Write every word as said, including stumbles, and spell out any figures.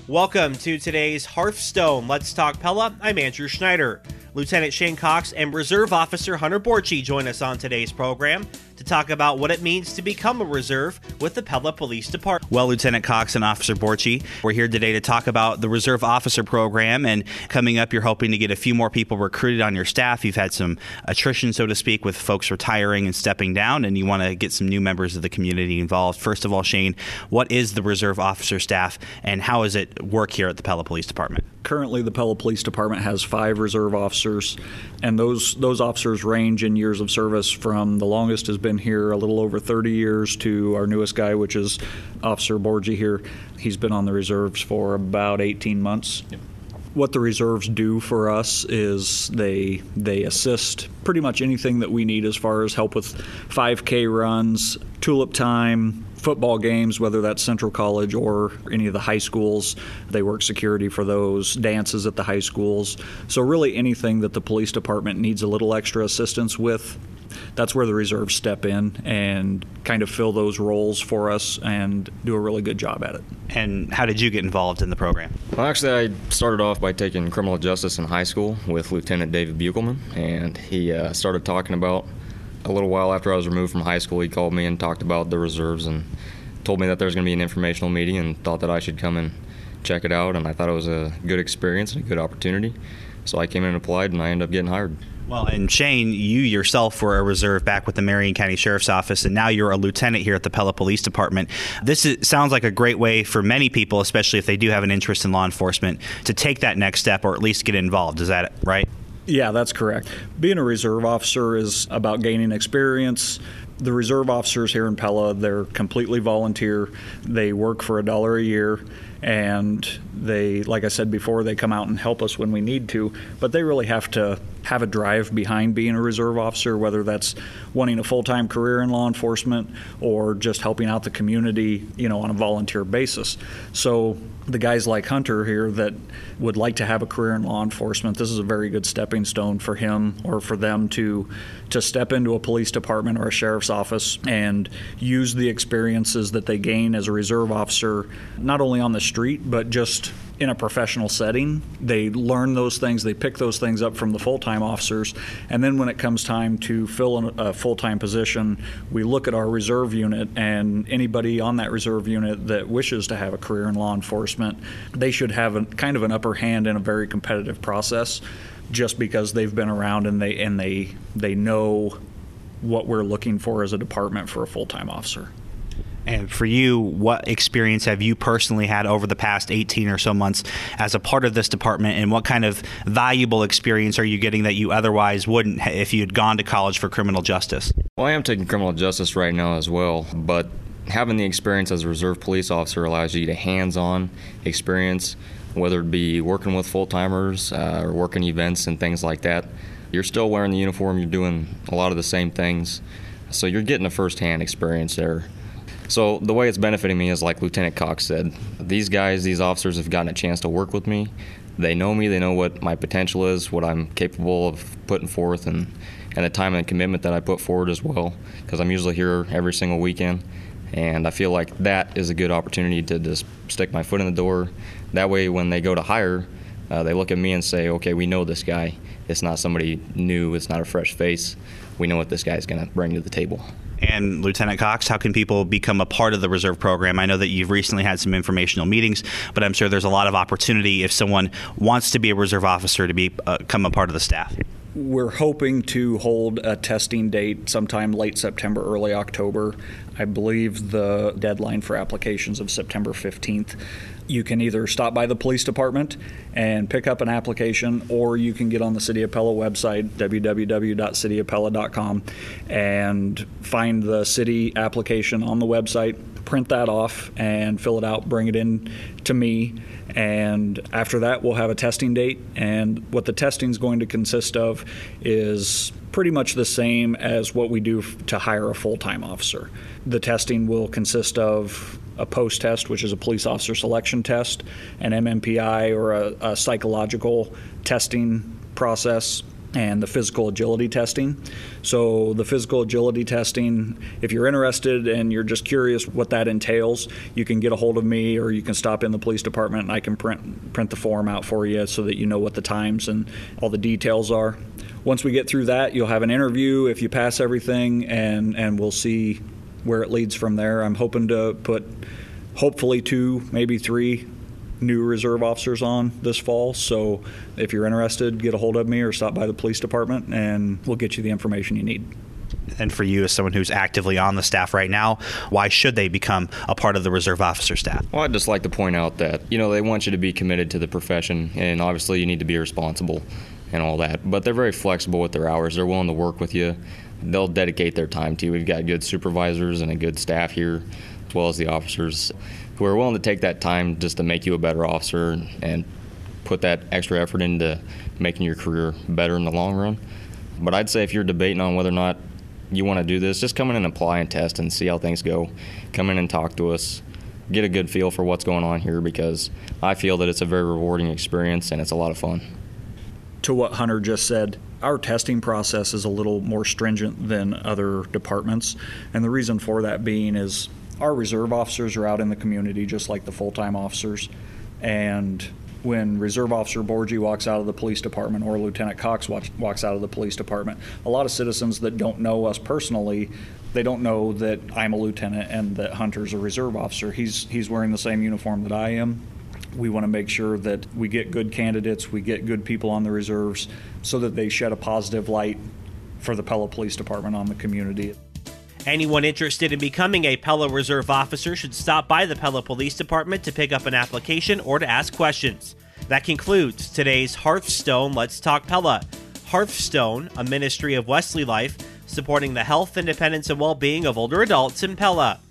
Welcome to today's Hearthstone Let's Talk Pella. I'm Andrew Schneider. Lieutenant Shane Cox and Reserve Officer Hunter Borchi join us on today's program to talk about what it means to become a reserve with the Pella Police Department. Well, Lieutenant Cox and Officer Borchi, we're here today to talk about the Reserve Officer Program, and coming up, you're hoping to get a few more people recruited on your staff. You've had some attrition, so to speak, with folks retiring and stepping down, and you want to get some new members of the community involved. First of all, Shane, what is the Reserve Officer staff, and how does it work here at the Pella Police Department? Currently, the Pella Police Department has five reserve officers, and those those officers range in years of service from the longest has been here a little over thirty years to our newest guy, which is Officer Borgi here. He's been on the reserves for about eighteen months. Yep. What the reserves do for us is they they assist pretty much anything that we need as far as help with five K runs, tulip time, football games, whether that's Central College or any of the high schools. They work security for those, dances at the high schools. So really anything that the police department needs a little extra assistance with, that's where the reserves step in and kind of fill those roles for us and do a really good job at it. And how did you get involved in the program? Well, actually, I started off by taking criminal justice in high school with Lieutenant David Buchelman, and he uh, started talking about, a little while after I was removed from high school, he called me and talked about the reserves and told me that there was going to be an informational meeting and thought that I should come and check it out, and I thought it was a good experience and a good opportunity. So I came in and applied, and I ended up getting hired. Well, and Shane, you yourself were a reserve back with the Marion County Sheriff's Office, and now you're a lieutenant here at the Pella Police Department. This is, sounds like a great way for many people, especially if they do have an interest in law enforcement, to take that next step or at least get involved. Is that right? Yeah, that's correct. Being a reserve officer is about gaining experience. The reserve officers here in Pella, they're completely volunteer. They work for a dollar a year, and they, like I said before, they come out and help us when we need to, but they really have to have a drive behind being a reserve officer, whether that's wanting a full-time career in law enforcement or just helping out the community, you know, on a volunteer basis. So the guys like Hunter here that would like to have a career in law enforcement, this is a very good stepping stone for him or for them to to step into a police department or a sheriff's office and use the experiences that they gain as a reserve officer, not only on the street, but just in a professional setting. They learn those things, they pick those things up from the full-time officers, and then when it comes time to fill a full-time position, we look at our reserve unit, and anybody on that reserve unit that wishes to have a career in law enforcement, they should have a, kind of an upper hand in a very competitive process, just because they've been around and they and they they know what we're looking for as a department for a full-time officer. And for you, what experience have you personally had over the past eighteen or so months as a part of this department, and what kind of valuable experience are you getting that you otherwise wouldn't if you had gone to college for criminal justice? Well, I am taking criminal justice right now as well, but having the experience as a reserve police officer allows you to hands-on experience, whether it be working with full-timers uh, or working events and things like that. You're still wearing the uniform, you're doing a lot of the same things, so you're getting a first-hand experience there. So the way it's benefiting me is, like Lieutenant Cox said, these guys, these officers have gotten a chance to work with me. They know me, they know what my potential is, what I'm capable of putting forth, and, and the time and commitment that I put forward as well, because I'm usually here every single weekend. And I feel like that is a good opportunity to just stick my foot in the door. That way when they go to hire, uh, they look at me and say, okay, we know this guy. It's not somebody new, it's not a fresh face. We know what this guy's going to bring to the table. And Lieutenant Cox, how can people become a part of the reserve program? I know that you've recently had some informational meetings, but I'm sure there's a lot of opportunity if someone wants to be a reserve officer to be, uh, become a part of the staff. We're hoping to hold a testing date sometime late September, early October. I believe the deadline for applications of September fifteenth. You can either stop by the police department and pick up an application, or you can get on the City of Pella website, w w w dot city of pella dot com, and find the city application on the website, print that off, and fill it out, bring it in to me. And after that, we'll have a testing date. And what the testing is going to consist of is pretty much the same as what we do to hire a full-time officer. The testing will consist of a post test, which is a police officer selection test, an M M P I or a, a psychological testing process, and the physical agility testing. So the physical agility testing, if you're interested and you're just curious what that entails, you can get a hold of me or you can stop in the police department and I can print print the form out for you so that you know what the times and all the details are. Once we get through that, you'll have an interview if you pass everything, and, and we'll see where it leads from there. I'm hoping to put hopefully two, maybe three new reserve officers on this fall. So if you're interested, get a hold of me or stop by the police department and we'll get you the information you need. And for you, as someone who's actively on the staff right now, why should they become a part of the reserve officer staff? Well, I'd just like to point out that, you know, they want you to be committed to the profession, and obviously you need to be responsible and all that. But they're very flexible with their hours. They're willing to work with you. They'll dedicate their time to you. We've got good supervisors and a good staff here, as well as the officers, who are willing to take that time just to make you a better officer and put that extra effort into making your career better in the long run. But I'd say if you're debating on whether or not you want to do this, just come in and apply and test and see how things go. Come in and talk to us. Get a good feel for what's going on here, because I feel that it's a very rewarding experience and it's a lot of fun. To what Hunter just said, our testing process is a little more stringent than other departments, and the reason for that being is our reserve officers are out in the community just like the full-time officers, and when Reserve Officer Borgie walks out of the police department or Lieutenant Cox walks, walks out of the police department, a lot of citizens that don't know us personally, they don't know that I'm a lieutenant and that Hunter's a reserve officer. He's, he's wearing the same uniform that I am. We want to make sure that we get good candidates, we get good people on the reserves so that they shed a positive light for the Pella Police Department on the community. Anyone interested in becoming a Pella Reserve officer should stop by the Pella Police Department to pick up an application or to ask questions. That concludes today's Hearthstone Let's Talk Pella. Hearthstone, a ministry of Wesley Life, supporting the health, independence, and well-being of older adults in Pella.